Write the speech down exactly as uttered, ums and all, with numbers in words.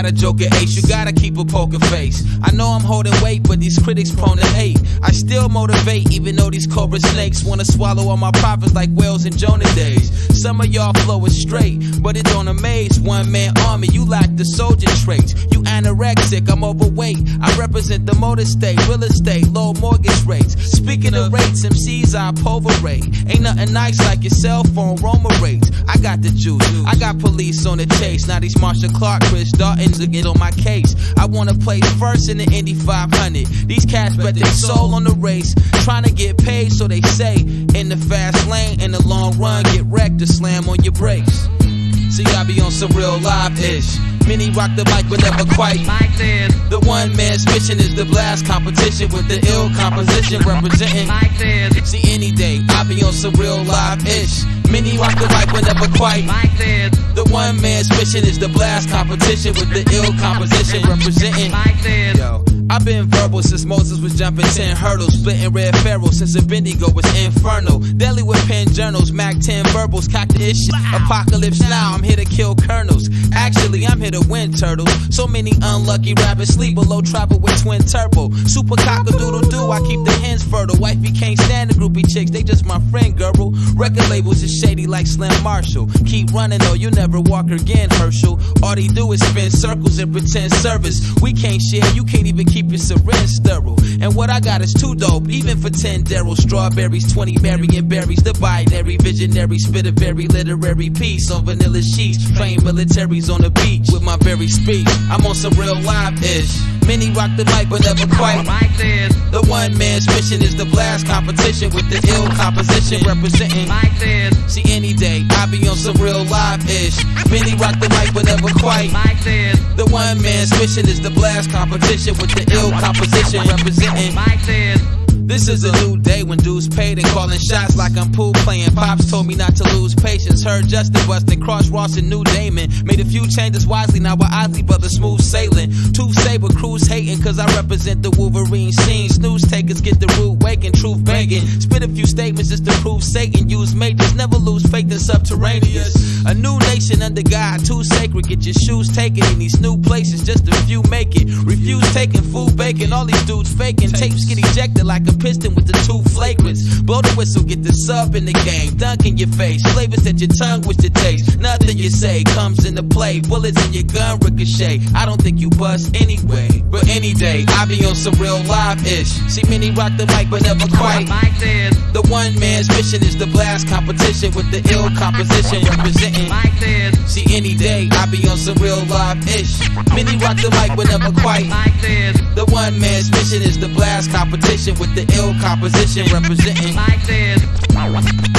got a joker ace, you gotta keep a poker face. I know I'm holding weight, but these critics prone to hate. I still motivate, even though these cobra snakes wanna swallow all my profits like whales in Jonah days. Some of y'all flow is straight, but it don't amaze. One man army, you lack the soldier traits. You anorexic, I'm overweight. I represent the motor state, real estate, low mortgage rates. Speaking of rates, M Cs I pulverate. Ain't nothing nice like your cell phone Roma rates. I got the juice, I got police on the chase. Now these Marshall Clark, Chris Dartons to get on my case. I wanna place first in the Indy five hundred. These cats bet their soul on the race, trying to get paid, so they say. In the fast lane, in the long run, get wrecked to slam on your brakes. See, I be on some real live-ish. Many rock the mic, but never quite. The one man's mission is the blast competition with the ill composition representing. See, any day, I be on some real live-ish. Many rock the mic, but never quite. The one man's mission is the blast competition with the ill composition representing. Yo, I've been verbal since Moses was jumping ten hurdles, splitting red pharaohs since a Bendigo was infernal. Deadly with pen journals, Mac ten verbals, cock this shit. Apocalypse now, I'm here to kill colonels. Actually, I'm here to win turtles. So many unlucky rabbits sleep below travel with twin turbo. Super cock-a-doodle-doo, I keep the hens fertile. Wifey can't stand the groupie chicks, they just my friend, girl. Record labels is shady like Slim Marshall. Keep running though, you never walk again, Herschel. All they do is spin circles and pretend service. We can't share, you can't even keep your syringe sterile. And what I got is too dope, even for ten Daryl. Strawberries, twenty Marion berries. The binary, visionary, spit a very literary piece on vanilla sheets. Train militaries on the beach with my very speech. I'm on some real live-ish. Many rock the mic, but never quite. The one man's mission is the blast competition with the ill composition representing. See, any day, I be on some real live-ish. Many rock the mic, but never quite. The one man's mission is the blast competition with the ill composition representing. This is a new day when dudes paid and calling shots like I'm pool playing. Pops told me not to lose patience. Heard Justin busting, Cross Ross and New Damon. Made a few changes wisely, now we're Osley brothers smooth sailing. Two Saber crews hating cause I represent the Wolverine scene. Snooze takers get the rude waking, truth banging. Spit a few statements just to prove Satan. Use majors, never lose faith in subterraneous. A new nation under God, too sacred. Get your shoes taken in these new places, just a few make it. Refuse taking food bacon, all these dudes faking. Tapes get ejected like a piston with the two flagrants. Blow the whistle, get the sub in the game. Dunk in your face, flavors that your tongue wish to taste. Nothing you say comes into play. Bullets in your gun ricochet. I don't think you bust anyway. But any day, I be on some real live-ish. See many rock the mic, but never quite. The one man's mission is the blast competition with the ill composition representing. See any day, I be on some real live-ish. Many rock the mic, but never quite. The one man's mission is the blast competition with the ill composition representing.